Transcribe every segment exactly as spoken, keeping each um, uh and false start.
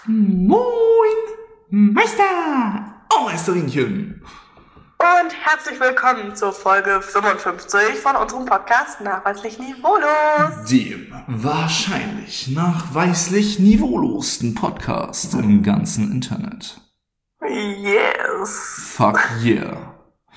Moin, Meister! Oh, Meisterinchen! Und herzlich willkommen zur Folge fünfundfünfzig von unserem Podcast Nachweislich Niveaulos. Dem wahrscheinlich nachweislich niveaulosten Podcast im ganzen Internet. Yes. Fuck yeah.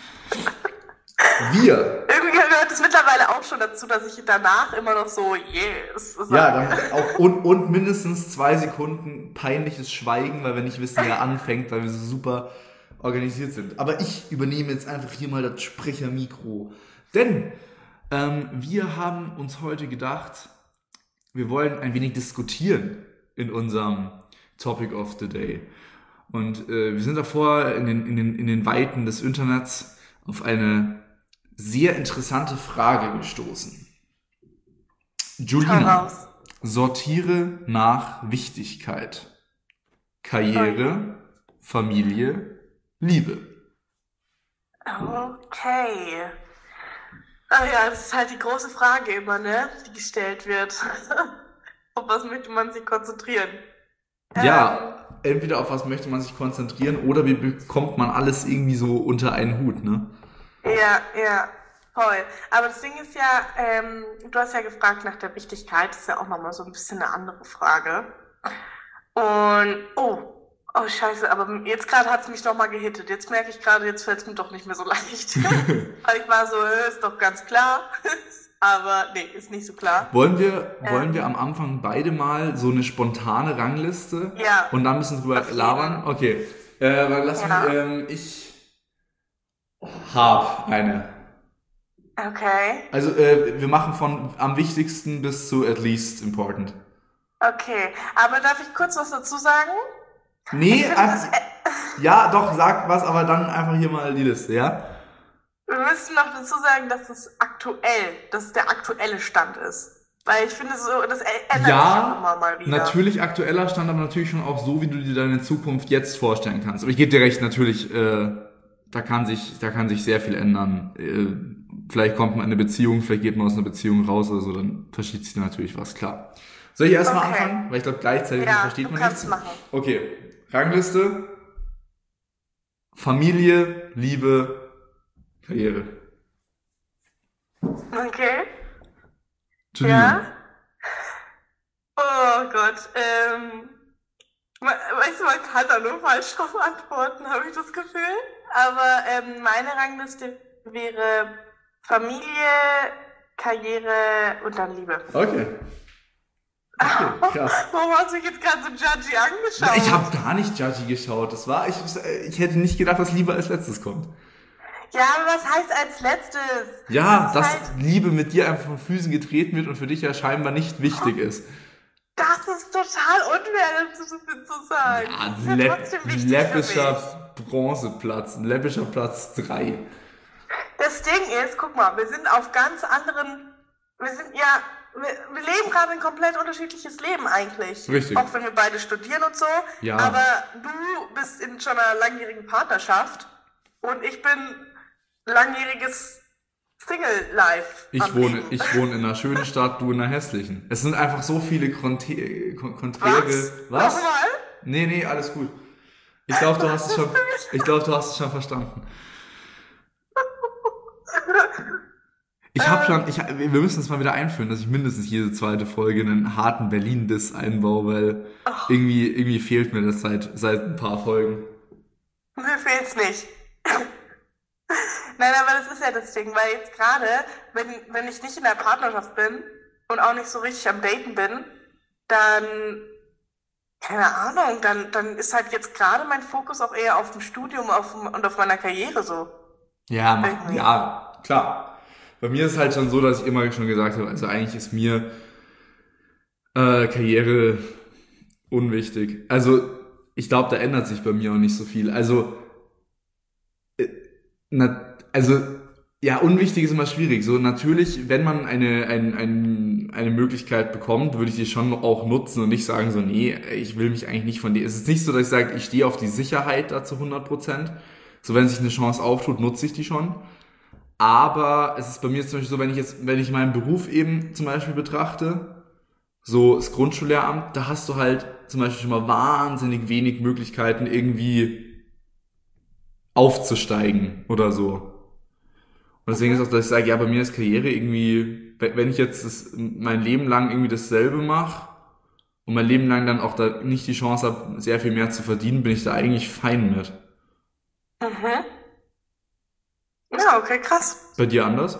Wir. Irgendwie gehört es mittlerweile auch schon dazu, dass ich danach immer noch so yes sage. Ja, dann auch und, und mindestens zwei Sekunden peinliches Schweigen, weil wir nicht wissen, wer anfängt, weil wir so super organisiert sind. Aber ich übernehme jetzt einfach hier mal das Sprechermikro. Denn ähm, wir haben uns heute gedacht, wir wollen ein wenig diskutieren in unserem Topic of the Day. Und äh, wir sind davor in den, in, den, in den Weiten des Internets auf eine sehr interessante Frage gestoßen. Julina, sortiere nach Wichtigkeit. Karriere, Familie, Liebe. Okay. Ah ja, das ist halt die große Frage immer, ne, die gestellt wird. Auf was möchte man sich konzentrieren? Ja, ähm, entweder auf was möchte man sich konzentrieren oder wie bekommt man alles irgendwie so unter einen Hut, ne? Ja, ja, voll. Aber das Ding ist ja, ähm, du hast ja gefragt nach der Wichtigkeit, das ist ja auch nochmal so ein bisschen eine andere Frage. Und, oh, oh scheiße, aber jetzt gerade hat es mich nochmal gehittet. Jetzt merke ich gerade, jetzt fällt es mir doch nicht mehr so leicht. Weil ich war so, ist doch ganz klar. Aber nee, ist nicht so klar. Wollen wir, ähm, wollen wir am Anfang beide mal so eine spontane Rangliste? Ja. Und dann müssen wir drüber labern? Okay. Äh, lass ja. mich, ähm, ich hab eine. Okay. Also, äh, wir machen von am wichtigsten bis zu at least important. Okay. Aber darf ich kurz was dazu sagen? Nee, einfach, ja, doch, sag was, aber dann einfach hier mal die Liste, ja? Wir müssen noch dazu sagen, dass es aktuell, dass es der aktuelle Stand ist. Weil ich finde, so, das ändert ja, sich auch immer mal wieder. Natürlich aktueller Stand, aber natürlich schon auch so, wie du dir deine Zukunft jetzt vorstellen kannst. Aber ich gebe dir recht, natürlich, äh, da kann sich, da kann sich sehr viel ändern. Äh, vielleicht kommt man in eine Beziehung, vielleicht geht man aus einer Beziehung raus oder so, dann verschiebt sich natürlich was, klar. Soll ich erstmal okay. anfangen? Weil ich glaube, gleichzeitig ja, versteht man nichts. Machen. Okay, Rangliste. Familie, Liebe, Karriere. Okay. Julina. Ja. Oh Gott. Ähm, weißt du, man kann da nur falsch drauf antworten, habe ich das Gefühl. Aber ähm, meine Rangliste wäre Familie, Karriere und dann Liebe. Okay. Okay, krass. Warum hast du mich jetzt gerade so judgy angeschaut? Ich habe gar nicht judgy geschaut. Das war, ich, ich hätte nicht gedacht, dass Liebe als letztes kommt. Ja, aber was heißt als letztes? Ja, das dass halt Liebe mit dir einfach von Füßen getreten wird und für dich ja scheinbar nicht wichtig ist. Das ist total unfair, das zu sagen. Ja, das ist ja Le- trotzdem wichtig läppischer Bronzeplatz, läppischer Platz drei. Das Ding ist, guck mal, wir sind auf ganz anderen, wir sind ja, wir, wir leben gerade ein komplett unterschiedliches Leben eigentlich. Richtig. Auch wenn wir beide studieren und so. Ja. Aber du bist in schon einer langjährigen Partnerschaft und ich bin langjähriges Single-Life. Ich wohne, ich wohne in einer schönen Stadt, du in einer hässlichen. Es sind einfach so viele Konte- Kon- Konträre. Was? Was? Nochmal? Nee, nee, alles gut. Ich glaube, du hast es schon, ich glaube, du hast es schon verstanden. Ich habe schon, ich, wir müssen es mal wieder einführen, dass ich mindestens jede zweite Folge einen harten Berlin-Diss einbaue, weil oh. irgendwie, irgendwie fehlt mir das seit, seit ein paar Folgen. Mir fehlt's nicht. Nein, aber das ist ja das Ding, weil jetzt gerade, wenn, wenn ich nicht in der Partnerschaft bin und auch nicht so richtig am Daten bin, dann, keine Ahnung, dann, dann ist halt jetzt gerade mein Fokus auch eher auf dem Studium auf, und auf meiner Karriere so. Ja, mach, ja, klar. Bei mir ist es halt schon so, dass ich immer schon gesagt habe, also eigentlich ist mir äh, Karriere unwichtig. Also ich glaube, da ändert sich bei mir auch nicht so viel. Also, äh, na, also ja, unwichtig ist immer schwierig. So natürlich, wenn man eine ein, ein, eine Möglichkeit bekommt, würde ich die schon auch nutzen und nicht sagen so, nee, ich will mich eigentlich nicht von dir. Es ist nicht so, dass ich sage, ich stehe auf die Sicherheit da zu hundert Prozent. So, wenn sich eine Chance auftut, nutze ich die schon. Aber es ist bei mir zum Beispiel so, wenn ich jetzt, wenn ich meinen Beruf eben zum Beispiel betrachte, so das Grundschullehramt, da hast du halt zum Beispiel schon mal wahnsinnig wenig Möglichkeiten, irgendwie aufzusteigen oder so. Und deswegen ist auch, dass ich sage, ja, bei mir ist Karriere irgendwie, wenn ich jetzt das, mein Leben lang irgendwie dasselbe mache und mein Leben lang dann auch da nicht die Chance habe, sehr viel mehr zu verdienen, bin ich da eigentlich fein mit. Mhm. Ja, okay, krass. Bei dir anders?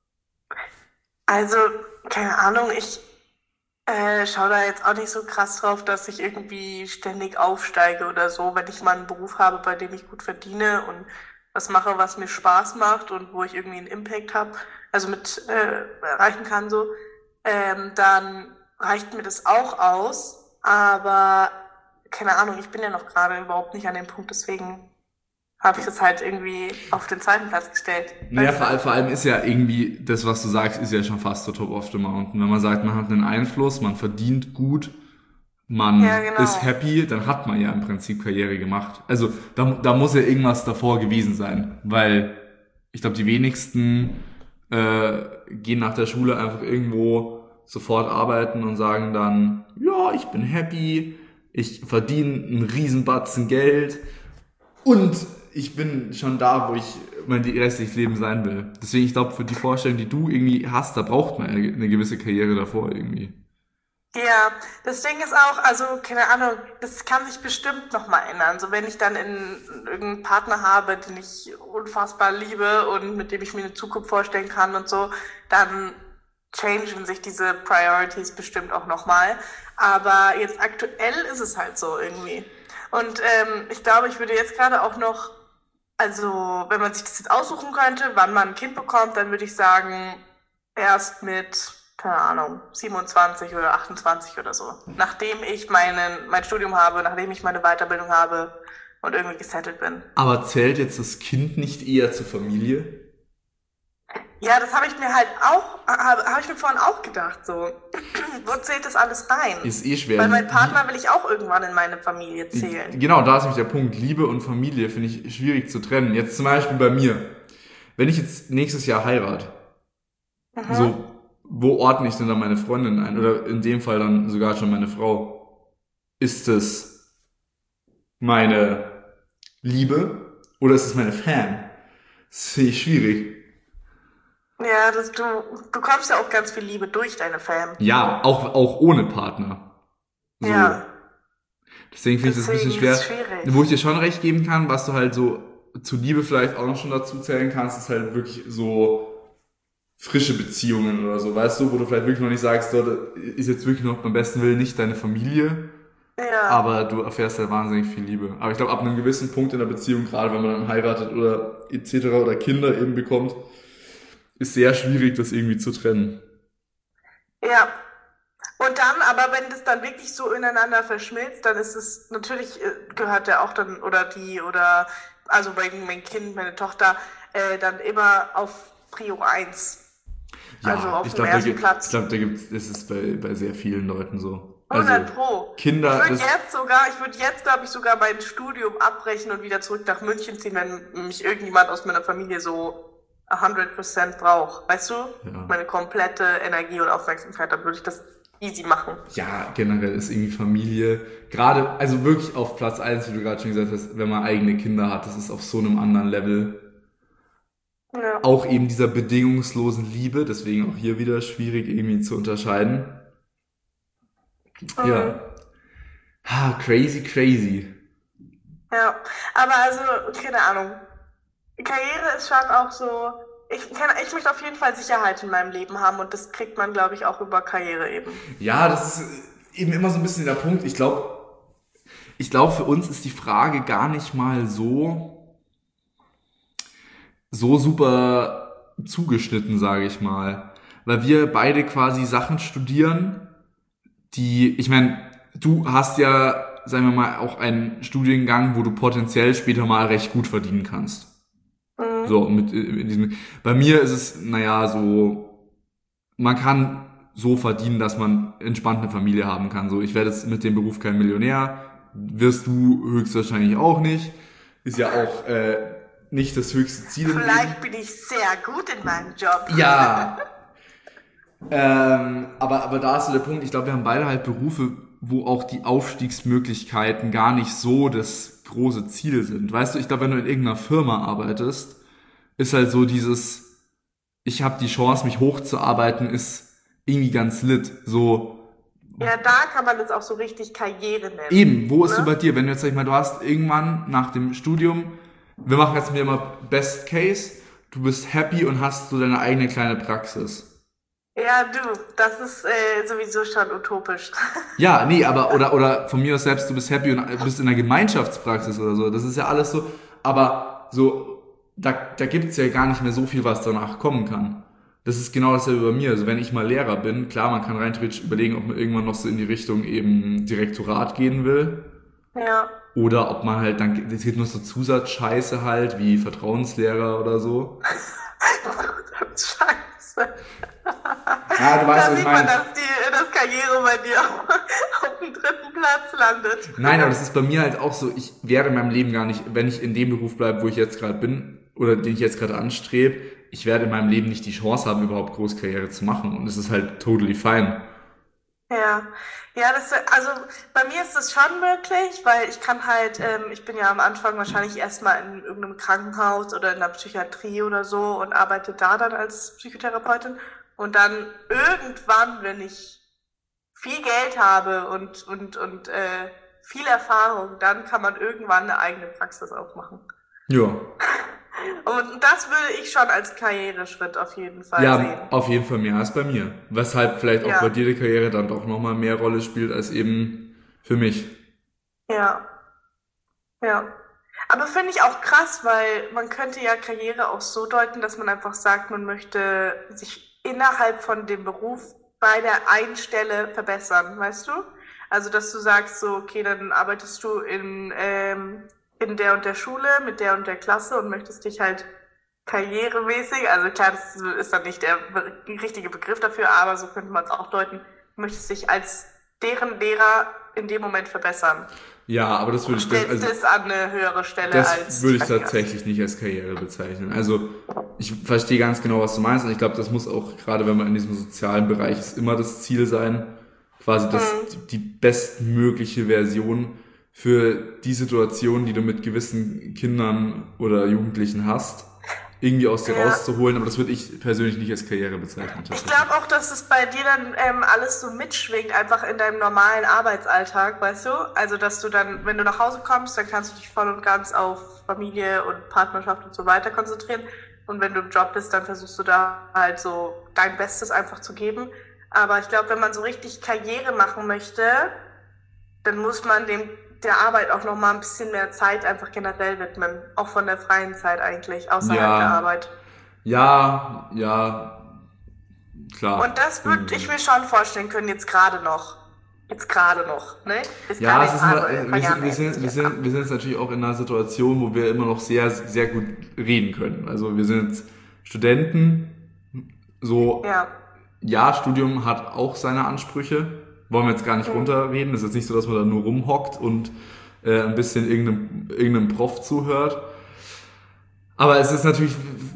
Also, keine Ahnung, ich äh, schaue da jetzt auch nicht so krass drauf, dass ich irgendwie ständig aufsteige oder so, wenn ich mal einen Beruf habe, bei dem ich gut verdiene und was mache, was mir Spaß macht und wo ich irgendwie einen Impact habe, also mit äh, erreichen kann so, ähm, dann reicht mir das auch aus. Aber keine Ahnung, ich bin ja noch gerade überhaupt nicht an dem Punkt, deswegen habe ich das halt irgendwie auf den zweiten Platz gestellt. Naja, Weißt vor, all- du? vor allem ist ja irgendwie, das, was du sagst, ist ja schon fast so top of the mountain. Wenn man sagt, man hat einen Einfluss, man verdient gut, Ja, man ist genau. happy, dann hat man ja im Prinzip Karriere gemacht. Also da, da muss ja irgendwas davor gewesen sein, weil ich glaube, die wenigsten äh, gehen nach der Schule einfach irgendwo sofort arbeiten und sagen dann, ja, ich bin happy, ich verdiene einen Riesenbatzen Geld und ich bin schon da, wo ich mein restliches Leben sein will. Deswegen, ich glaube, für die Vorstellung, die du irgendwie hast, da braucht man eine eine gewisse Karriere davor irgendwie. Ja, das Ding ist auch, also keine Ahnung, das kann sich bestimmt noch mal ändern. So wenn ich dann in irgendeinen Partner habe, den ich unfassbar liebe und mit dem ich mir eine Zukunft vorstellen kann und so, dann changen sich diese Priorities bestimmt auch noch mal. Aber jetzt aktuell ist es halt so irgendwie. Und ähm, ich glaube, ich würde jetzt gerade auch noch, also wenn man sich das jetzt aussuchen könnte, wann man ein Kind bekommt, dann würde ich sagen, erst mit, keine Ahnung, siebenundzwanzig oder achtundzwanzig oder so. Nachdem ich meinen, mein Studium habe, nachdem ich meine Weiterbildung habe und irgendwie gesettelt bin. Aber zählt jetzt das Kind nicht eher zur Familie? Ja, das habe ich mir halt auch, habe hab ich mir vorhin auch gedacht, so. Wo zählt das alles rein? Ist eh schwer. Weil meinen Lie- Partner will ich auch irgendwann in meine Familie zählen. Genau, da ist nämlich der Punkt. Liebe und Familie finde ich schwierig zu trennen. Jetzt zum Beispiel bei mir. Wenn ich jetzt nächstes Jahr heirate, Mhm. so, wo ordne ich denn dann meine Freundin ein? Oder in dem Fall dann sogar schon meine Frau. Ist es meine Liebe oder ist es meine Fan? Das finde ich schwierig. Ja, das, du bekommst ja auch ganz viel Liebe durch deine Fam. Ja, auch, auch ohne Partner. So. Ja, Deswegen finde ich das ein bisschen deswegen ist schwer. es schwierig. Wo ich dir schon recht geben kann, was du halt so zu Liebe vielleicht auch noch schon dazu zählen kannst, ist halt wirklich so frische Beziehungen oder so, weißt du, wo du vielleicht wirklich noch nicht sagst, so, das ist jetzt wirklich noch beim besten Willen nicht deine Familie, Ja, aber du erfährst halt wahnsinnig viel Liebe. Aber ich glaube, ab einem gewissen Punkt in der Beziehung, gerade wenn man dann heiratet oder et cetera oder Kinder eben bekommt, ist sehr schwierig, das irgendwie zu trennen. ja. Und dann, aber wenn das dann wirklich so ineinander verschmilzt, dann ist es, natürlich äh, gehört der auch dann, oder die, oder, also bei mein Kind, meine Tochter, äh, dann immer auf Prio eins. Also Ja, auf ich dem glaube, da ersten gibt, ich Platz. glaube, da gibt, das ist bei, bei sehr vielen Leuten so. Also, hundert Pro. Ich Kinder, würde das, jetzt sogar, ich würde jetzt, glaube ich, sogar mein Studium abbrechen und wieder zurück nach München ziehen, wenn mich irgendjemand aus meiner Familie so hundert Prozent braucht. Weißt du? ja. Meine komplette Energie und Aufmerksamkeit, dann würde ich das easy machen. Ja, generell ist irgendwie Familie, gerade, also wirklich auf Platz eins, wie du gerade schon gesagt hast, wenn man eigene Kinder hat, das ist auf so einem anderen Level. Ja. Auch eben dieser bedingungslosen Liebe, deswegen auch hier wieder schwierig irgendwie zu unterscheiden. Mhm. Ja. Ha, crazy, crazy. Ja. Aber also, keine Ahnung. Karriere ist schon auch so. Ich, kann, ich möchte auf jeden Fall Sicherheit in meinem Leben haben und das kriegt man, glaube ich, auch über Karriere eben. Ja, das ist eben immer so ein bisschen der Punkt. Ich glaube, ich glaube, für uns ist die Frage gar nicht mal so, so super zugeschnitten, sage ich mal. Weil wir beide quasi Sachen studieren, die, ich meine, du hast ja, sagen wir mal, auch einen Studiengang, wo du potenziell später mal recht gut verdienen kannst. Mhm. So, mit in diesem, bei mir ist es, naja, so, man kann so verdienen, dass man entspannt eine Familie haben kann. So, ich werde jetzt mit dem Beruf kein Millionär, wirst du höchstwahrscheinlich auch nicht. Ist ja auch äh, nicht das höchste Ziel im Leben. Vielleicht bin ich sehr gut in meinem Job. Ja, ähm, aber, aber da ist so der Punkt, ich glaube, wir haben beide halt Berufe, wo auch die Aufstiegsmöglichkeiten gar nicht so das große Ziel sind. Weißt du, ich glaube, wenn du in irgendeiner Firma arbeitest, ist halt so dieses, ich habe die Chance, mich hochzuarbeiten, ist irgendwie ganz lit. So. Ja, da kann man das auch so richtig Karriere nennen. Eben, wo ist ne? so bei dir? Wenn du jetzt, sag ich mal, du hast irgendwann nach dem Studium, wir machen jetzt mir immer Best Case, du bist happy und hast so deine eigene kleine Praxis. Ja, du, das ist äh, sowieso schon utopisch. Ja, nee, aber, oder, oder von mir aus selbst, du bist happy und bist in der Gemeinschaftspraxis oder so. Das ist ja alles so, aber so, da, da gibt's ja gar nicht mehr so viel, was danach kommen kann. Das ist genau dasselbe bei mir. Also wenn ich mal Lehrer bin, klar, man kann rein theoretisch überlegen, ob man irgendwann noch so in die Richtung eben Direktorat gehen will. Ja. Oder ob man halt dann, es gibt noch so Zusatzscheiße halt, wie Vertrauenslehrer oder so. Scheiße. Ja, du weißt, Da was ich sieht man, meine. dass die dass Karriere bei dir auf, auf dem dritten Platz landet. Nein, aber das ist bei mir halt auch so, ich werde in meinem Leben gar nicht, wenn ich in dem Beruf bleibe, wo ich jetzt gerade bin, oder den ich jetzt gerade anstrebe, ich werde in meinem Leben nicht die Chance haben, überhaupt Großkarriere zu machen. Und es ist halt totally fine. Ja, ja, das, also bei mir ist das schon möglich, weil ich kann halt, ähm, ich bin ja am Anfang wahrscheinlich erstmal in irgendeinem Krankenhaus oder in der Psychiatrie oder so und arbeite da dann als Psychotherapeutin. Und dann irgendwann, wenn ich viel Geld habe und, und, und äh, viel Erfahrung, dann kann man irgendwann eine eigene Praxis aufmachen. Ja. Und das würde ich schon als Karriereschritt auf jeden Fall Ja, sehen. auf jeden Fall mehr als bei mir. Weshalb vielleicht auch Ja. bei dir die Karriere dann doch nochmal mehr Rolle spielt als eben für mich. Ja, ja. Aber finde ich auch krass, weil man könnte ja Karriere auch so deuten, dass man einfach sagt, man möchte sich innerhalb von dem Beruf bei der einen Stelle verbessern, weißt du? Also, dass du sagst so, okay, dann arbeitest du in, ähm, in der und der Schule mit der und der Klasse und möchtest dich halt karrieremäßig, also klar, das ist dann nicht der be- richtige Begriff dafür, aber so könnte man es auch deuten, möchtest dich als deren Lehrer in dem Moment verbessern. Ja, aber das würde ich, das, Stellst also, es an eine höhere Stelle das als würde ich Karriere. tatsächlich nicht als Karriere bezeichnen. Also, ich verstehe ganz genau, was du meinst. Und ich glaube, das muss auch, gerade wenn man in diesem sozialen Bereich ist, immer das Ziel sein, quasi das, Mhm. die bestmögliche Version für die Situation, die du mit gewissen Kindern oder Jugendlichen hast, irgendwie aus dir Ja. rauszuholen. Aber das würde ich persönlich nicht als Karriere bezeichnen. Ich tatsächlich. glaube auch, dass es bei dir dann ähm, alles so mitschwingt, einfach in deinem normalen Arbeitsalltag, weißt du? Also, dass du dann, wenn du nach Hause kommst, dann kannst du dich voll und ganz auf Familie und Partnerschaft und so weiter konzentrieren. Und wenn du im Job bist, dann versuchst du da halt so dein Bestes einfach zu geben. Aber ich glaube, wenn man so richtig Karriere machen möchte, dann muss man dem der Arbeit auch noch mal ein bisschen mehr Zeit einfach generell widmen. Auch von der freien Zeit eigentlich, außerhalb Ja. der Arbeit. Ja, ja, klar. Und das würde ich mir schon vorstellen können, jetzt gerade noch. Jetzt gerade noch, ne? Ist Ja, keine es ist Frage, mal, in ein wir, paar sind, Jahren wir, ändert sind, sich wir, das sind, wir sind jetzt natürlich auch in einer Situation, wo wir immer noch sehr, sehr gut reden können. Also wir sind jetzt Studenten, so, ab. Ja, ja, Studium hat auch seine Ansprüche, wollen wir jetzt gar nicht Mhm. runterreden. Es ist jetzt nicht so, dass man da nur rumhockt und äh, ein bisschen irgendeinem, irgendeinem Prof zuhört. Aber es ist natürlich,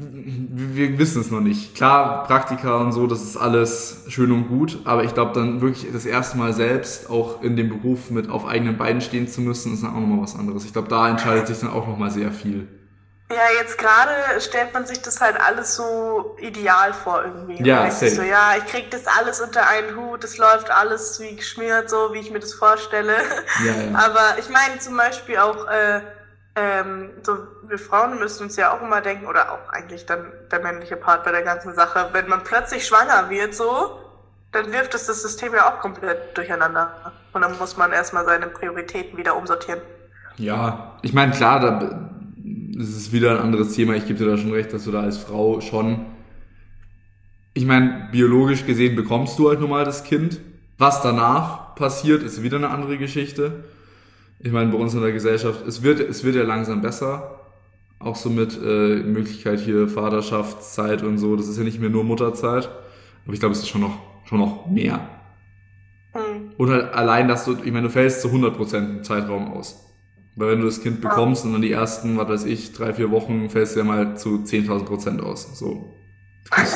wir wir wissen es noch nicht. Klar, Praktika und so, das ist alles schön und gut, aber ich glaube dann wirklich das erste Mal selbst auch in dem Beruf mit auf eigenen Beinen stehen zu müssen, ist dann auch nochmal was anderes. Ich glaube, da entscheidet sich dann auch nochmal sehr viel. ja, jetzt gerade stellt man sich das halt alles so ideal vor irgendwie. Ja, Man denkt sich safe. so, ja, ich krieg das alles unter einen Hut, das läuft alles wie geschmiert, so wie ich mir das vorstelle. Ja, ja. Aber ich meine zum Beispiel auch, äh, ähm, so wir Frauen müssen uns ja auch immer denken, oder auch eigentlich dann der männliche Part bei der ganzen Sache, wenn man plötzlich schwanger wird, so, dann wirft es das System ja auch komplett durcheinander. Und dann muss man erstmal seine Prioritäten wieder umsortieren. Ja, ich meine, klar, da das ist wieder ein anderes Thema. Ich gebe dir da schon recht, dass du da als Frau schon, ich meine, biologisch gesehen bekommst du halt nun mal das Kind. Was danach passiert, ist wieder eine andere Geschichte. Ich meine, bei uns in der Gesellschaft, es wird, es wird ja langsam besser. Auch so mit äh, Möglichkeit hier Vaterschaftszeit und so. Das ist ja nicht mehr nur Mutterzeit. Aber ich glaube, es ist schon noch, schon noch mehr. Hm. Und halt allein, dass du, ich meine, du fällst zu hundert Prozent im Zeitraum aus. Weil wenn du das Kind bekommst und dann die ersten, was weiß ich, drei, vier Wochen fällst du ja mal zu zehntausend Prozent aus. So.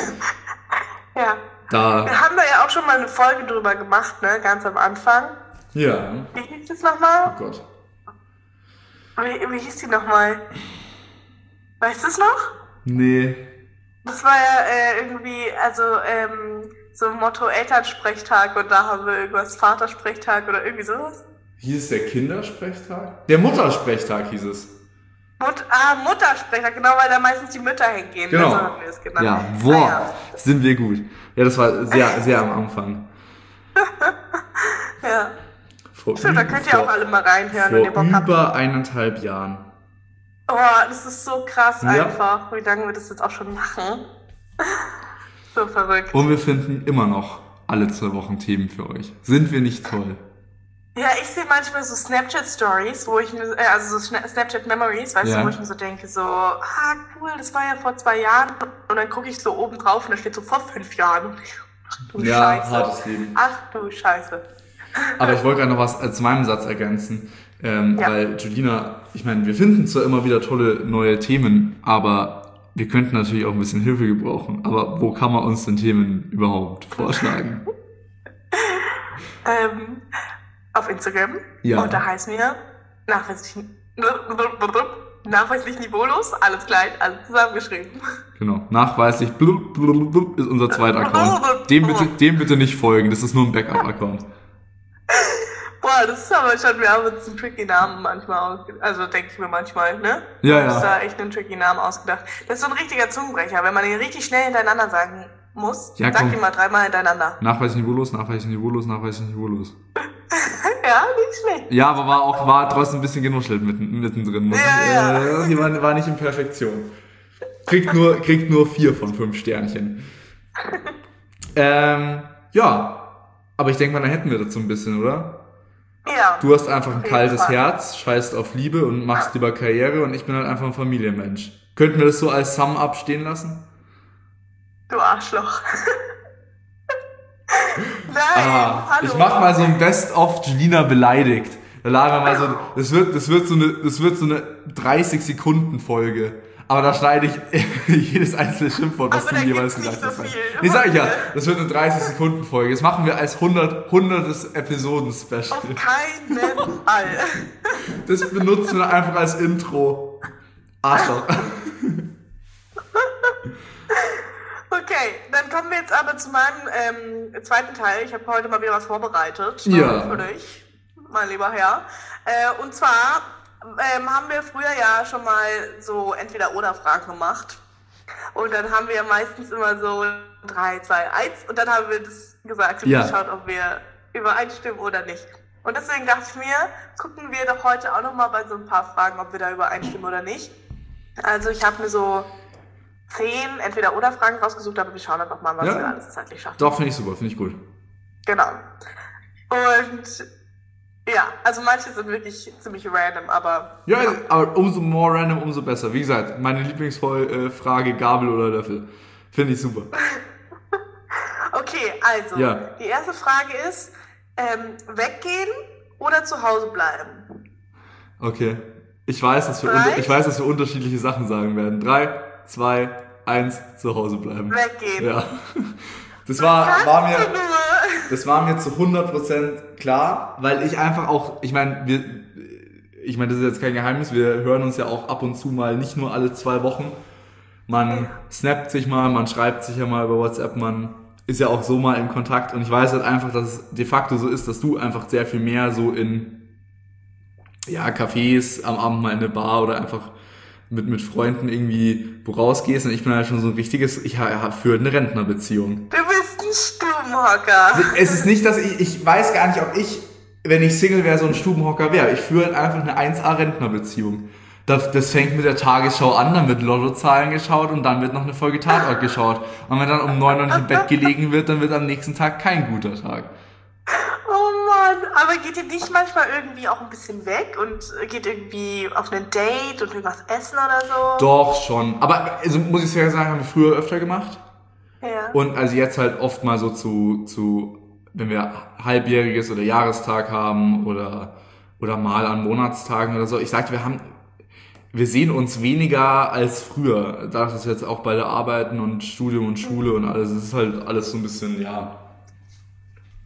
Ja. Da, Wir haben da ja auch schon mal eine Folge drüber gemacht, ne, ganz am Anfang. Ja. Wie hieß das nochmal? Oh Gott. Wie, wie hieß die nochmal? Weißt du es noch? Nee. Das war ja äh, irgendwie, also ähm, so ein Motto Elternsprechtag und da haben wir irgendwas Vatersprechtag oder irgendwie sowas. Hieß es der Kindersprechtag? Der Muttersprechtag hieß es. Mut ah, Muttersprechtag, genau, weil da meistens die Mütter hingehen. Genau. So haben wir es genannt. Ja, boah, Ah, ja. sind wir gut. Ja, das war sehr, sehr am Anfang. Ja. Vor Stimmt, da ü- könnt ihr vor- auch alle mal reinhören, wenn ihr Vor Bock habt. über eineinhalb Jahren. Oh, das ist so krass Ja. einfach, wie lange wir das jetzt auch schon machen. So verrückt. Und wir finden immer noch alle zwei Wochen Themen für euch. Sind wir nicht toll? Ja, ich sehe manchmal so Snapchat-Stories, wo ich mir, äh, also so Schna- Snapchat-Memories, weißt Ja. du, wo ich mir so denke, so, ah, cool, das war ja vor zwei Jahren. Und dann gucke ich so oben drauf und da steht so vor fünf Jahren. Ach du Ja, Scheiße. hartes Leben. Ach du Scheiße. Aber ich wollte gerade noch was zu meinem Satz ergänzen, ähm, Ja. weil Julina, ich meine, wir finden zwar immer wieder tolle neue Themen, aber wir könnten natürlich auch ein bisschen Hilfe gebrauchen. Aber wo kann man uns denn Themen überhaupt vorschlagen? Ähm, auf Instagram. Ja. Und da heißen wir nachweislich, nachweislich niveaulos, alles klein, alles zusammengeschrieben. Genau, nachweislich blub, blub, blub, ist unser zweiter Account. Dem bitte, dem bitte nicht folgen, das ist nur ein Backup-Account. Boah, das ist aber schon, wir haben uns einen tricky Namen manchmal ausgedacht. Also denke ich mir manchmal, ne? Ja, Wir haben uns ja. da echt einen tricky Namen ausgedacht. Das ist so ein richtiger Zungenbrecher, wenn man den richtig schnell hintereinander sagen muss. Ja, sag komm. ihn mal dreimal hintereinander. Nachweislich niveaulos, nachweislich niveaulos, nachweislich niveaulos. Ja, nicht schlecht. Ja, aber war auch, war trotzdem ein bisschen Genuschelt mitten, mittendrin. Muss Ja, ich, ja. Äh, die war, war nicht in Perfektion. Kriegt nur, kriegt nur vier von fünf Sternchen. Ähm, ja. Aber ich denke mal, dann hätten wir dazu ein bisschen, oder? Ja. Du hast einfach ein Auf jeden kaltes Fall. Herz, scheißt auf Liebe und machst lieber Karriere und ich bin halt einfach ein Familienmensch. Könnten wir das so als Sum-Up stehen lassen? Du Arschloch. Nein, Ah, hallo. ich mach mal so ein Best-of Julina beleidigt. Da laden wir mal so, das wird, das wird so eine, das wird so eine dreißig Sekunden Folge. Aber da schneide ich jedes einzelne Schimpfwort, was Aber du da jeweils gibt's gesagt nicht hast. so viel. Nee, sag ich ja, das wird eine dreißig Sekunden Folge. Das machen wir als hundert, hundertes Episoden-Special. Auf keinen Fall. Das benutzen wir einfach als Intro. Arschloch. Okay, dann kommen wir jetzt aber zu meinem ähm, zweiten Teil. Ich habe heute mal wieder was vorbereitet. Ja. Für dich, mein lieber Herr. Äh, und zwar ähm, haben wir früher ja schon mal so Entweder-Oder-Fragen gemacht. Und dann haben wir meistens immer so drei, zwei, eins. Und dann haben wir das gesagt und Ja. geschaut, ob wir übereinstimmen oder nicht. Und deswegen dachte ich mir, gucken wir doch heute auch nochmal bei so ein paar Fragen, ob wir da übereinstimmen oder nicht. Also ich habe mir so zehn Entweder-Oder-Fragen rausgesucht, aber wir schauen einfach mal, was Ja. wir alles zeitlich schaffen. Doch, finde ich super, finde ich gut. Genau. Und ja, also manche sind wirklich ziemlich random, aber Ja, aber umso more random, umso besser. Wie gesagt, meine Lieblingsfrage, Gabel oder Löffel. Finde ich super. okay, also Ja. die erste Frage ist, ähm, weggehen oder zu Hause bleiben? Okay. Ich weiß, dass wir, Drei? unter, ich weiß, dass wir unterschiedliche Sachen sagen werden. Drei, zwei, eins, zu Hause bleiben. Weggehen. Ja. Das war, war Kannst mir, du nur? das war mir zu hundert Prozent klar, weil ich einfach auch, ich meine, wir, ich meine, das ist jetzt kein Geheimnis, wir hören uns ja auch ab und zu mal, nicht nur alle zwei Wochen. Man snappt sich mal, man schreibt sich ja mal über WhatsApp, man ist ja auch so mal in Kontakt und ich weiß halt einfach, dass es de facto so ist, dass du einfach sehr viel mehr so in ja, Cafés, am Abend mal in eine Bar oder einfach mit, mit Freunden irgendwie wo rausgehst und ich bin halt schon so ein richtiges, ich habe für eine Rentnerbeziehung. Du bist ein Stubenhocker. Es ist nicht, dass ich, ich weiß gar nicht, ob ich, wenn ich Single wäre, so ein Stubenhocker wäre. Ich führe halt einfach eine eins A Rentnerbeziehung. Das, das fängt mit der Tagesschau an, dann wird Lottozahlen geschaut und dann wird noch eine Folge Tatort geschaut. Und wenn dann um neun Uhr im Bett gelegen wird, dann wird am nächsten Tag kein guter Tag. Oh Mann, aber geht ihr nicht manchmal irgendwie auch ein bisschen weg und geht irgendwie auf ein Date und irgendwas essen oder so? Doch, schon. Aber also, muss ich ja sagen, haben wir früher öfter gemacht. Ja. Und also jetzt halt oft mal so zu, zu wenn wir halbjähriges oder Jahrestag haben oder, oder mal an Monatstagen oder so. Ich sagte, wir haben, wir sehen uns weniger als früher. Da das jetzt auch beide arbeiten und Studium und Schule und alles, es ist halt alles so ein bisschen, ja.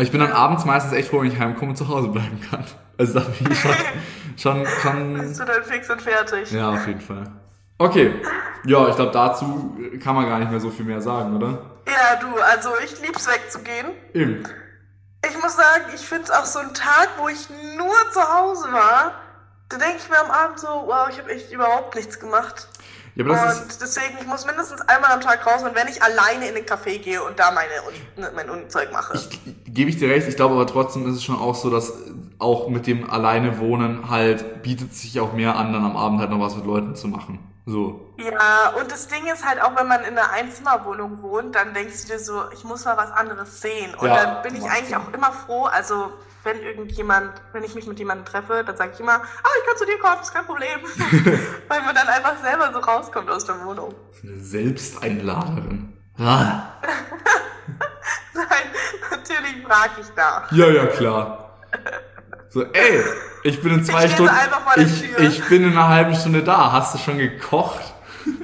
Aber ich bin dann abends meistens echt froh, wenn ich heimkomme und zu Hause bleiben kann. Also da bin ich schon, schon, schon... Bist du dann fix und fertig? Ja, auf jeden Fall. Okay, ja, ich glaube, dazu kann man gar nicht mehr so viel mehr sagen, oder? Ja, du, also ich lieb's wegzugehen. Eben. Ich muss sagen, ich finde es auch so ein Tag, wo ich nur zu Hause war, da denke ich mir am Abend so, wow, ich habe echt überhaupt nichts gemacht. Ja, aber das und ist, deswegen, ich muss mindestens einmal am Tag raus und wenn ich alleine in den Café gehe und da meine Uni, mein Uni-Zeug mache. Gebe ich dir recht, ich glaube aber trotzdem ist es schon auch so, dass auch mit dem alleine Wohnen halt bietet sich auch mehr an, dann am Abend halt noch was mit Leuten zu machen. So. Ja, und das Ding ist halt auch, wenn man in einer Einzimmerwohnung wohnt, dann denkst du dir so, ich muss mal was anderes sehen. Und Ja, dann bin ich macht eigentlich Sinn. auch immer froh, also wenn irgendjemand, wenn ich mich mit jemandem treffe, dann sage ich immer, ah, ich kann zu dir kommen, ist kein Problem. Weil man dann einfach selber so rauskommt aus der Wohnung. Eine Selbsteinladerin. Ah. Nein, natürlich frage ich nach. Ja, ja, klar. So, ey, ich bin in zwei Ich lese Stunden. einfach vor der Ich, Tür. ich bin in einer halben Stunde da. Hast du schon gekocht?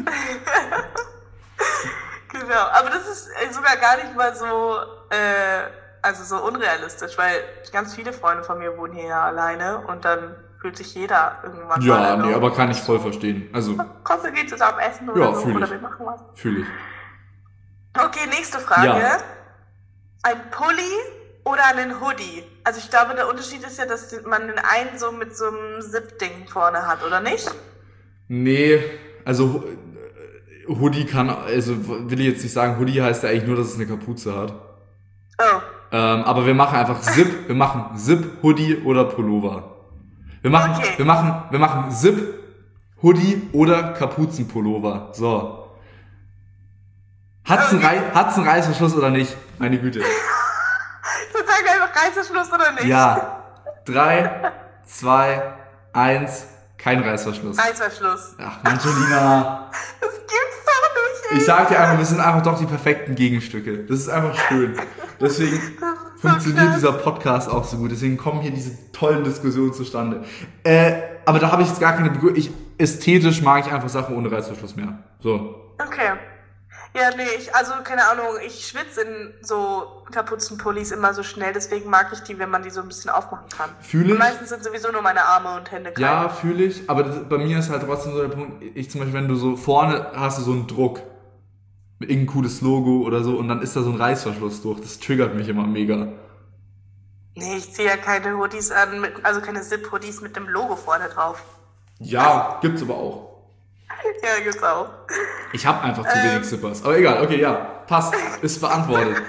Genau, aber das ist äh, sogar gar nicht mal so, äh, also so unrealistisch, weil ganz viele Freunde von mir wohnen hier ja alleine und dann fühlt sich jeder irgendwann mal Ja, alone. nee, aber kann ich voll verstehen. Also, Komm, wir gehen zusammen essen oder Ja, so, fühl oder ich. wir machen was. fühle ich. Okay, nächste Frage. Ja. Ein Pulli oder ein Hoodie? Also ich glaube, der Unterschied ist ja, dass man den einen so mit so einem Zip-Ding vorne hat, oder nicht? Nee, also äh, Hoodie kann, also will ich jetzt nicht sagen, Hoodie heißt ja eigentlich nur, dass es eine Kapuze hat. Oh, Ähm, aber wir machen einfach Zip, wir machen Zip, Hoodie oder Pullover. Wir machen, Okay. wir machen, wir machen Zip, Hoodie oder Kapuzenpullover. So. Hat's einen, Rei hat's einen Reißverschluss oder nicht? Meine Güte. ich sage einfach Reißverschluss oder nicht? Ja. Drei, zwei, eins, kein Reißverschluss. Reißverschluss. Ach, Angelina. Das gibt's doch nicht. Ich sag dir einfach, wir sind einfach doch die perfekten Gegenstücke. Das ist einfach schön. Deswegen so funktioniert krass. dieser Podcast auch so gut. Deswegen kommen hier diese tollen Diskussionen zustande. Äh, aber da habe ich jetzt gar keine Begründung. Ich, ästhetisch mag ich einfach Sachen ohne Reißverschluss mehr. So. Okay. Ja, nee, ich, also keine Ahnung, ich schwitze in so Kapuzenpullis immer so schnell, deswegen mag ich die, wenn man die so ein bisschen aufmachen kann. Fühle Und ich. meistens sind sowieso nur meine Arme und Hände kalt. Ja, fühle ich. Aber das, bei mir ist halt trotzdem so der Punkt, ich zum Beispiel, wenn du so vorne hast du so einen Druck. Mit irgendein cooles Logo oder so und dann ist da so ein Reißverschluss durch. Das triggert mich immer mega. Nee, ich ziehe ja keine Hoodies an, mit, also keine Zip-Hoodies mit dem Logo vorne drauf. Ja, gibt's aber auch. Ja, gibt's auch. Ich habe einfach zu Ähm. wenig Zippers. Aber egal, okay, ja. Passt. Ist beantwortet.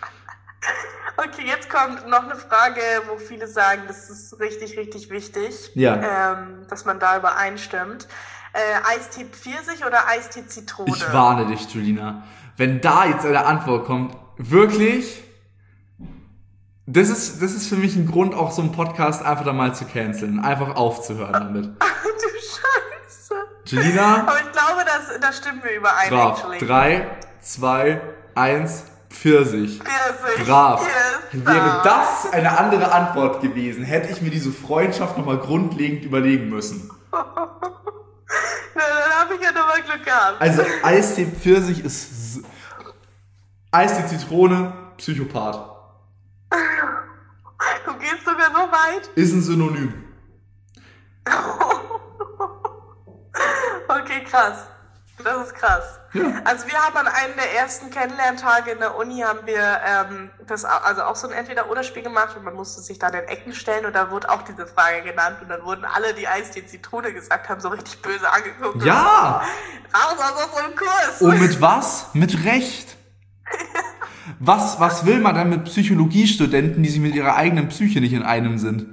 Okay, jetzt kommt noch eine Frage, wo viele sagen, das ist richtig, richtig wichtig, Ja. ähm, dass man da übereinstimmt. Äh, Eistee Pfirsich oder Eistee Zitrone? Ich warne dich, Julina. Wenn da jetzt eine Antwort kommt, wirklich, das ist, das ist für mich ein Grund, auch so einen Podcast einfach da mal zu canceln. Einfach aufzuhören damit. Du Scheiße. Julina, Aber ich glaube, das, da stimmen wir überein, brav. actually. Drei, zwei, eins, Pfirsich. Pfirsich. Brav. Yes, Wäre da. das eine andere Antwort gewesen, hätte ich mir diese Freundschaft nochmal grundlegend überlegen müssen. Na, dann habe ich ja nochmal Glück gehabt. Also Eistee Pfirsich ist s- Eistee Zitrone, Psychopath. Du gehst sogar so weit. Ist ein Synonym. Okay, krass. Das ist krass. Ja. Also wir haben an einem der ersten Kennenlerntage in der Uni haben wir ähm, das au- also auch so ein Entweder-Oder-Spiel gemacht und man musste sich da in den Ecken stellen und da wurde auch diese Frage genannt und dann wurden alle, die Eistee Zitrone gesagt haben, so richtig böse angeguckt. Ja! Raus aus unserem Kurs! Und mit was? Mit Recht. Was, was will man denn mit Psychologiestudenten, die sich mit ihrer eigenen Psyche nicht in einem sind?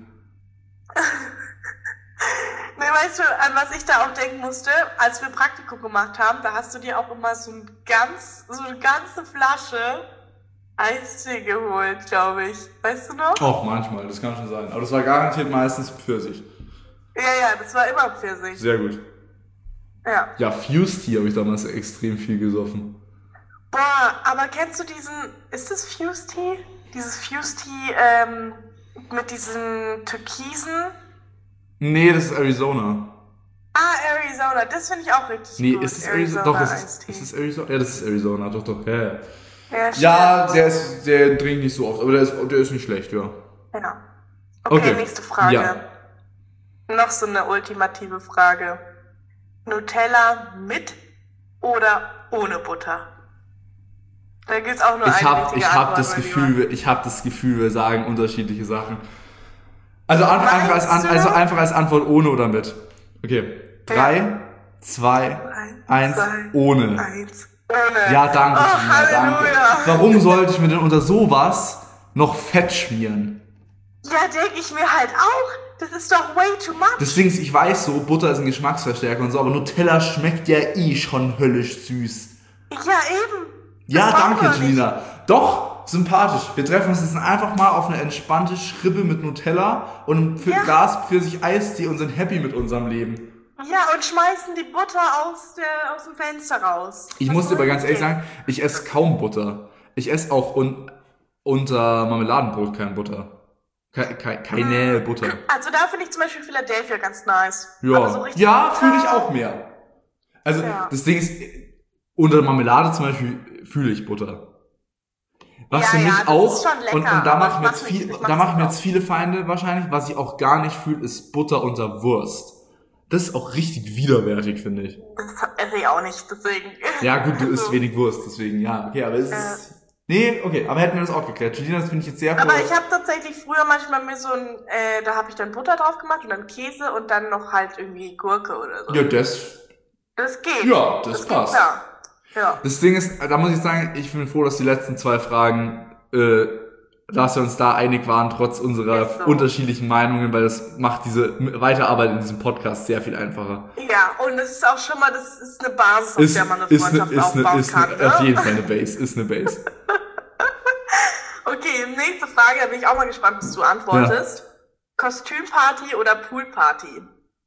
Nee, weißt du, an was ich da auch denken musste, als wir Praktikum gemacht haben, da hast du dir auch immer so, ein ganz, so eine ganze Flasche Eistee geholt, glaube ich. Weißt du noch? Auch manchmal, das kann schon sein. Aber das war garantiert meistens Pfirsich. Ja, ja, das war immer Pfirsich. Sehr gut. Ja. Ja, Fused Tea habe ich damals extrem viel gesoffen. Boah, aber kennst du diesen, ist das Fused Tea? Dieses Fused Tea ähm, mit diesen Türkisen? Nee, das ist Arizona. Ah, Arizona, das finde ich auch richtig Nee, gut. ist es Arizona? Doch, es ist, Eistee. ist es Arizona? Ja, das ist Arizona, doch, doch. Ja, ja. Ja, Ja, stimmt. der ist, der trinkt nicht so oft, aber der ist, der ist nicht schlecht, ja. Ja. Okay, Okay. nächste Frage. Ja. Noch so eine ultimative Frage. Nutella mit oder ohne Butter? Da gibt's auch nur Ich eine habe richtige ich hab Antwort, das mein Gefühl, Lieber. wir- ich habe das Gefühl, wir sagen unterschiedliche Sachen. Also einfach, einfach, als, Meinst An- du? also einfach als Antwort ohne oder mit. Okay. Drei, zwei, Drei, eins, zwei, ohne. eins. Ohne. Ja, danke, Oh, Gina, danke. Halleluja. Warum sollte ich mir denn unter sowas noch Fett schmieren? Ja, denke ich mir halt auch. Das ist doch way too much. Das Ding ist, ich weiß so, Butter ist ein Geschmacksverstärker und so, aber Nutella schmeckt ja eh schon höllisch süß. Ja, eben. Ja, Das brauchen danke, wir nicht. Gina. Doch, sympathisch. Wir treffen uns jetzt einfach mal auf eine entspannte Schrippe mit Nutella und einem Pf- Ja. Glas Pfirsich-Eistee und sind happy mit unserem Leben. Ja, und schmeißen die Butter aus, der, aus dem Fenster raus. Ich Was muss dir aber soll ganz das ehrlich denn? sagen, ich esse kaum Butter. Ich esse auch un unter Marmeladenbrot keine Butter. Ke ke keine Butter. Also da finde ich zum Beispiel Philadelphia ganz nice. Ja, Aber so richtig ja, Butter- fühle ich auch mehr. Also Ja. das Ding ist, unter Marmelade zum Beispiel fühle ich Butter. Was Ja, für mich ja, das auch, ist schon lecker, und, und da aber machen ich mir mag's jetzt nicht. viel, Ich da mag's machen mir nicht jetzt viele Feinde wahrscheinlich. Was ich auch gar nicht fühle, ist Butter unter Wurst. Das ist auch richtig widerwärtig, finde ich. Das esse ich auch nicht, deswegen. Ja gut, du isst Also, wenig Wurst, deswegen ja, okay, aber es ist... Nee, okay, aber hätten wir das auch geklärt. Julina, das finde ich jetzt sehr Aber voll- ich habe tatsächlich früher manchmal mir so ein, äh, da habe ich dann Butter drauf gemacht und dann Käse und dann noch halt irgendwie Gurke oder so. Ja, das... Das geht. Ja, das geht passt. klar. Ja. Das Ding ist, da muss ich sagen, ich bin froh, dass die letzten zwei Fragen, äh, dass wir uns da einig waren, trotz unserer Ist so. unterschiedlichen Meinungen, weil das macht diese Weiterarbeit in diesem Podcast sehr viel einfacher. Ja, und es ist auch schon mal, das ist eine Basis, auf Ist, der man eine ist, ne, Freundschaft ist, aufbauen ne, ist kann. ne, Ne? auf jeden Fall eine Base, ist eine Base. Okay, nächste Frage, da bin ich auch mal gespannt, was du antwortest. Kostümparty oder Poolparty?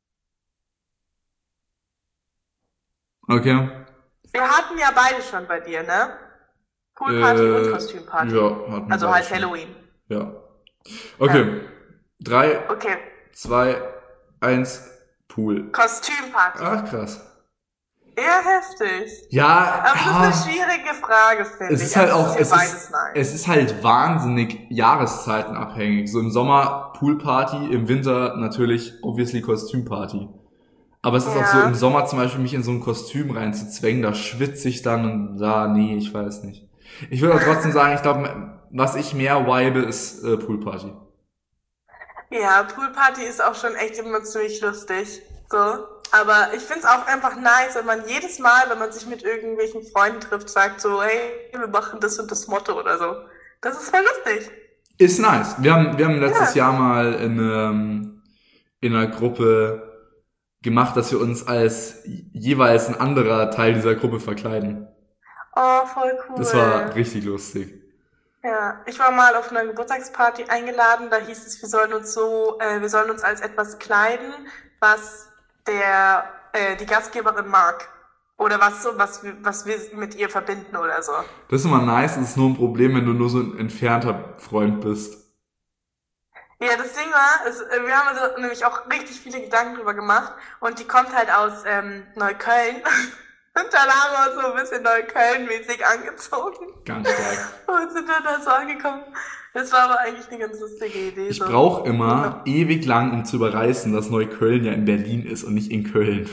Okay. Wir hatten ja beide schon bei dir, ne? Poolparty Äh, und Kostümparty. Ja, hatten wir Also beide halt schon. Halloween. Ja. Okay. Drei, Okay, zwei, eins, Pool. Kostümparty. Ach, krass. Ja, heftig. Ja, Aber das ah, ist eine schwierige Frage, finde ich. es ist halt Also auch, ja es beides ist, nice. es ist halt wahnsinnig jahreszeitenabhängig. So im Sommer Poolparty, im Winter natürlich obviously Kostümparty. Aber es ist auch so Ja. im Sommer zum Beispiel mich in so ein Kostüm reinzuzwängen, da schwitze ich dann und da, nee, ich weiß nicht. Ich würde aber trotzdem sagen, ich glaube, was ich mehr vibe, ist äh, Poolparty. Ja, Poolparty ist auch schon echt immer ziemlich lustig. So. Aber ich find's auch einfach nice, wenn man jedes Mal, wenn man sich mit irgendwelchen Freunden trifft, sagt so, hey, wir machen das und das Motto oder so. Das ist voll lustig. Ist nice. Wir haben, wir haben letztes Ja. Jahr mal in, ähm, in einer Gruppe gemacht, dass wir uns als jeweils ein anderer Teil dieser Gruppe verkleiden. Oh, voll cool. Das war richtig lustig. Ja, ich war mal auf einer Geburtstagsparty eingeladen, da hieß es, wir sollen uns so, äh, wir sollen uns als etwas kleiden, was der, äh, die Gastgeberin mag. Oder was so, was, wir- was wir mit ihr verbinden oder so. Das ist immer nice, das ist nur ein Problem, wenn du nur so ein entfernter Freund bist. Ja, das Ding war, es, äh, wir haben also nämlich auch richtig viele Gedanken drüber gemacht und die kommt halt aus ähm, Neukölln. Und dann haben wir uns so ein bisschen Neukölln-mäßig angezogen Ganz stark. und sind dann da so angekommen. Das war aber eigentlich eine ganz lustige Idee. Ich so. brauche immer ewig lang, um zu überreißen, dass Neukölln ja in Berlin ist und nicht in Köln.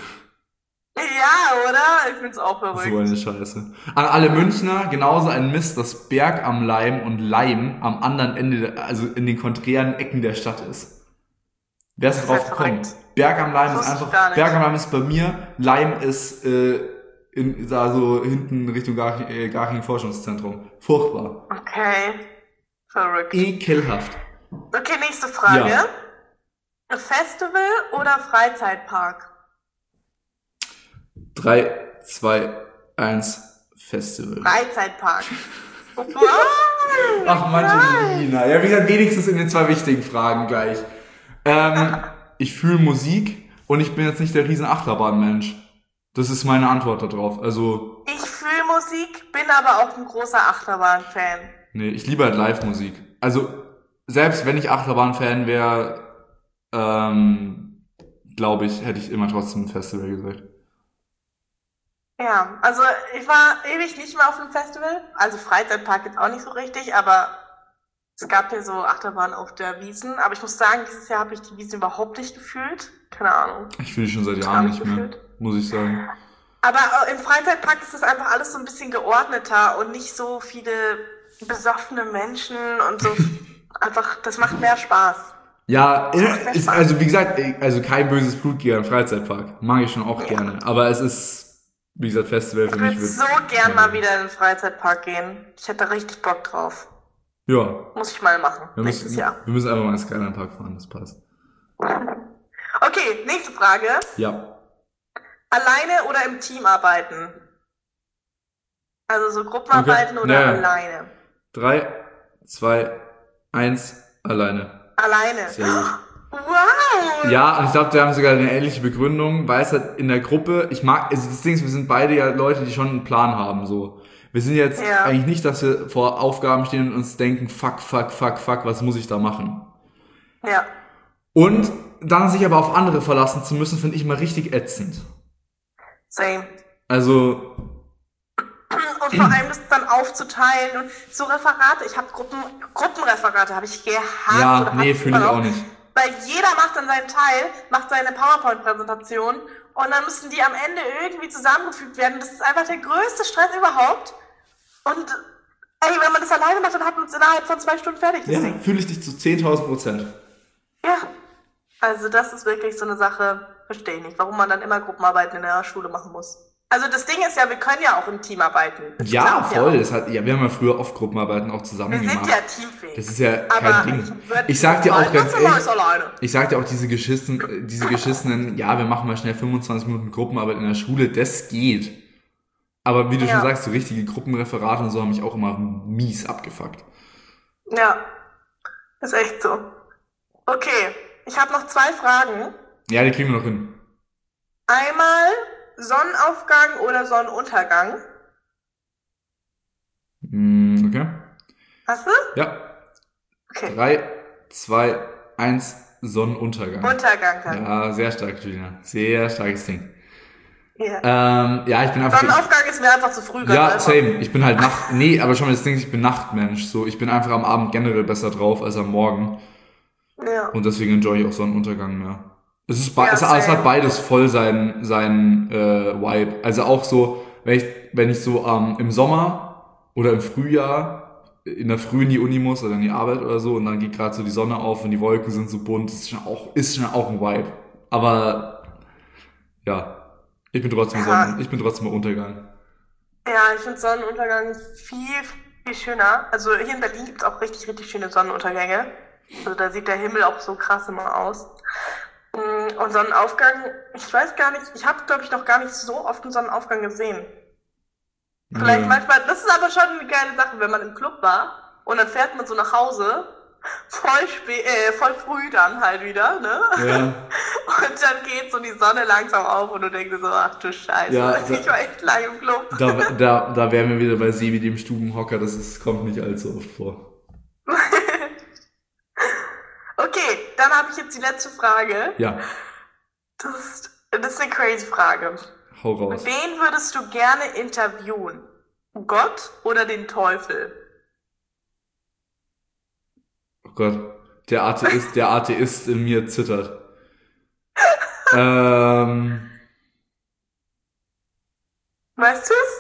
Ja, oder? Ich find's auch verrückt. So eine Scheiße. An alle Münchner, genauso ein Mist, dass Berg am Leim und Leim am anderen Ende, der, also in den konträren Ecken der Stadt ist. Wer ist Das ist drauf halt gekommen? verrückt. Berg am Leim Das ist wusste ich einfach, gar nicht. Berg am Leim ist bei mir, Leim ist äh, in, da so hinten Richtung Garching, äh, Garching Forschungszentrum. Furchtbar. Okay. Verrückt. Ekelhaft. Okay, nächste Frage. Ja. Festival oder Freizeitpark? Drei, zwei, eins, Festival. Freizeitpark. Wow. Ach, Angelina. Ja, wie gesagt, wenigstens in den zwei wichtigen Fragen gleich. Ähm, ich fühle Musik und ich bin jetzt nicht der riesen Achterbahn-Mensch. Das ist meine Antwort darauf. Also, Ich fühle Musik, bin aber auch ein großer Achterbahn-Fan. nee, ich liebe halt Live-Musik. Also, selbst wenn ich Achterbahn-Fan wäre, ähm, glaube ich, hätte ich immer trotzdem ein Festival gesagt. Ja, also ich war ewig nicht mehr auf einem Festival. Also Freizeitpark jetzt auch nicht so richtig, aber es gab ja so Achterbahn auf der Wiesn. Aber ich muss sagen, dieses Jahr habe ich die Wiesn überhaupt nicht gefühlt. Keine Ahnung. Ich fühle die schon seit Gar Jahren nicht nicht mehr, gefühlt. muss ich sagen. Aber äh, im Freizeitpark ist das einfach alles so ein bisschen geordneter und nicht so viele besoffene Menschen und so. Einfach, das macht mehr Spaß. Ja, Das macht mehr ist, Spaß. also wie gesagt, also kein böses Blut gegen einen Freizeitpark. Mag ich schon auch Ja. gerne. Aber es ist, wie gesagt, Festival für Ich mich würde wird. so gern mal wieder in den Freizeitpark gehen. Ich hätte richtig Bock drauf. Ja, Muss ich mal machen, wir nächstes müssen, Jahr. wir müssen einfach mal ins Skyline Park fahren, das passt. Okay, nächste Frage. Ja. Alleine oder im Team arbeiten? Also so Gruppenarbeiten Okay. oder Ja, ja. alleine? Drei, zwei, eins, alleine. Alleine. Sehr gut. Wow! Ja, und ich glaube, wir haben sogar eine ähnliche Begründung, weil es halt in der Gruppe, ich mag, also das Ding ist, wir sind beide ja Leute, die schon einen Plan haben, so. Wir sind jetzt Ja. eigentlich nicht, dass wir vor Aufgaben stehen und uns denken, fuck, fuck, fuck, fuck, was muss ich da machen? Ja. Und dann sich aber auf andere verlassen zu müssen, finde ich mal richtig ätzend. Same. Also, Und vor allem das dann aufzuteilen und so Referate. Ich habe Gruppen, Gruppenreferate habe ich gehasst. ja, oder nee, hasse fühle ich immer auch noch. nicht. Weil jeder macht dann seinen Teil, macht seine PowerPoint-Präsentation und dann müssen die am Ende irgendwie zusammengefügt werden. Das ist einfach der größte Stress überhaupt. Und ey, wenn man das alleine macht, dann hat man es innerhalb von zwei Stunden fertig. Das Ja, Ding. fühle ich dich zu zehntausend Prozent. Ja. Also das ist wirklich so eine Sache, verstehe ich nicht, warum man dann immer Gruppenarbeiten in der Schule machen muss. Also das Ding ist ja, wir können ja auch im Team arbeiten. Das Ja, klappt voll. Ja Das hat, ja, wir haben ja früher oft Gruppenarbeiten auch zusammen wir sind gemacht. ja teamfähig. Das ist ja kein aber Ding. Ich, würd Ich sag dir auch sagen, ganz das ist ehrlich, alleine. ich sag dir auch diese geschissen, diese geschissenen, ja, wir machen mal schnell fünfundzwanzig Minuten Gruppenarbeit in der Schule, das geht. Aber wie du Ja. schon sagst, so richtige Gruppenreferate und so haben mich auch immer mies abgefuckt. Ja, ist echt so. Okay, ich habe noch zwei Fragen. Ja, die kriegen wir noch hin. Einmal Sonnenaufgang oder Sonnenuntergang. Mm, okay. Hast du? Ja. Okay. Drei, zwei, eins, Sonnenuntergang. Untergang dann. Ja, sehr stark, Julia. Sehr starkes Ding. Ja. Ähm, ja, ich bin einfach... Sonnenaufgang ist mir einfach zu früh. ganz Ja, einfach. same. Ich bin halt Nacht... Nee, aber schon mal das Ding, ich bin Nachtmensch. So, ich bin einfach am Abend generell besser drauf als am Morgen. Ja. Und deswegen enjoy ich auch Sonnenuntergang mehr. Es ist be- Ja, es, es hat same. beides voll seinen seinen äh, Vibe. Also auch so, wenn ich wenn ich so ähm, im Sommer oder im Frühjahr in der Früh in die Uni muss oder in die Arbeit oder so und dann geht gerade so die Sonne auf und die Wolken sind so bunt, das ist schon auch ist schon auch ein Vibe. Aber ja, ich bin trotzdem Ja. Sonnen, ich bin trotzdem Untergang. Ja, ich finde Sonnenuntergang viel, viel schöner. Also hier in Berlin gibt es auch richtig, richtig schöne Sonnenuntergänge. Also da sieht der Himmel auch so krass immer aus. Mm, Und Sonnenaufgang, ich weiß gar nicht, ich habe, glaube ich, noch gar nicht so oft einen Sonnenaufgang gesehen. Vielleicht Ja. manchmal, das ist aber schon eine geile Sache, wenn man im Club war und dann fährt man so nach Hause, voll spät, äh, voll früh dann halt wieder, ne? Ja. Und dann geht so die Sonne langsam auf und du denkst dir so, ach du Scheiße, Ja, da- ich war echt lange im Club. Da, da, da wären wir wieder bei Sebi, dem Stubenhocker, das ist, kommt nicht allzu oft vor. Okay, dann habe ich jetzt die letzte Frage. Ja, Das ist, das ist eine crazy Frage. hau raus. Wen würdest du gerne interviewen? Gott oder den Teufel? Oh Gott, der Atheist, der Atheist in mir zittert. ähm, Weißt du es?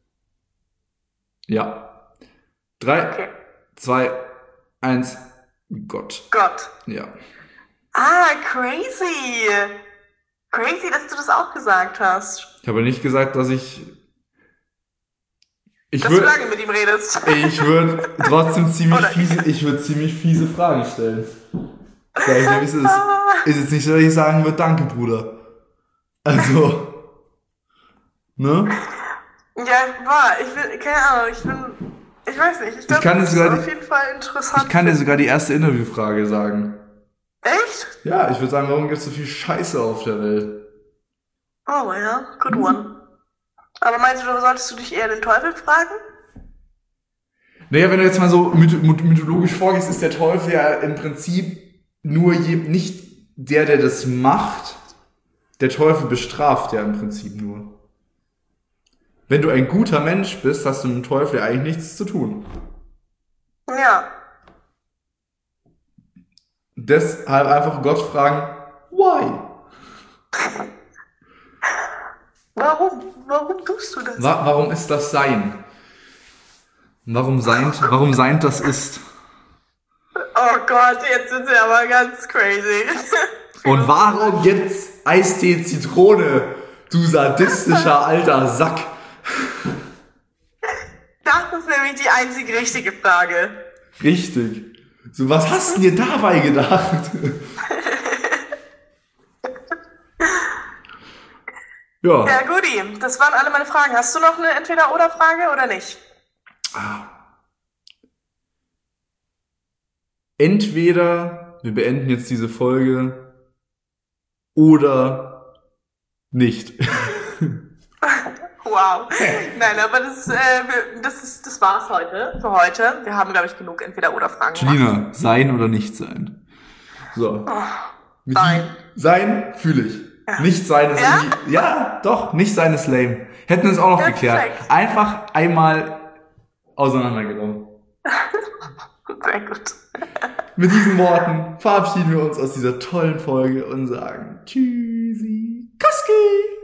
ja. Drei, Okay. zwei, eins, Gott. Gott. Ja. Ah, crazy. Crazy, dass du das auch gesagt hast. Ich habe nicht gesagt, dass ich... Ich Dass du würde lange mit ihm redest. ich würd trotzdem ziemlich Oder- fiese, ich würde ziemlich fiese Fragen stellen. Sag ich dir, wie es ist. Ist jetzt nicht so, dass ich sagen würde, danke, Bruder. Also, ne? Ja, war, ich will, keine Ahnung, ich bin, ich weiß nicht, ich glaube, kann das dir ist sogar auf die- jeden Fall interessant. Ich kann dir sogar die erste Interviewfrage sagen. Echt? Ja, ich würde sagen, warum gibt es so viel Scheiße auf der Welt? Oh ja, good one. Aber meinst du, solltest du dich eher den Teufel fragen? Naja, wenn du jetzt mal so myth- myth- mythologisch vorgehst, ist der Teufel ja im Prinzip nur je, nicht der, der das macht. Der Teufel bestraft ja im Prinzip nur. Wenn du ein guter Mensch bist, hast du mit dem Teufel eigentlich nichts zu tun. Ja. Deshalb einfach Gott fragen, why? Warum? Warum tust du das? Wa- warum ist das Sein? Warum sein, warum sein das ist? Oh Gott, jetzt sind wir aber ganz crazy. Und warum gibt's Eistee Zitrone, du sadistischer alter Sack? Das ist nämlich die einzige richtige Frage. Richtig. So, was hast du dir dabei gedacht? Ja. Ja, Guti, das waren alle meine Fragen. Hast du noch eine Entweder-Oder-Frage oder nicht? Entweder wir beenden jetzt diese Folge oder nicht. Wow. Nein, aber das, äh, wir- das, ist, das war's heute, für heute. Wir haben, glaube ich, genug Entweder-Oder-Fragen gemacht. Julina, sein oder nicht sein? So. Mit Sein. die- Sein fühle ich. Nicht sein ist Ja? irgendwie, ja, doch, nicht sein ist lame. Hätten wir es auch noch Ja, geklärt. perfekt. Einfach einmal auseinandergenommen. Sehr gut. Mit diesen Worten verabschieden wir uns aus dieser tollen Folge und sagen Tschüssi, Kuski!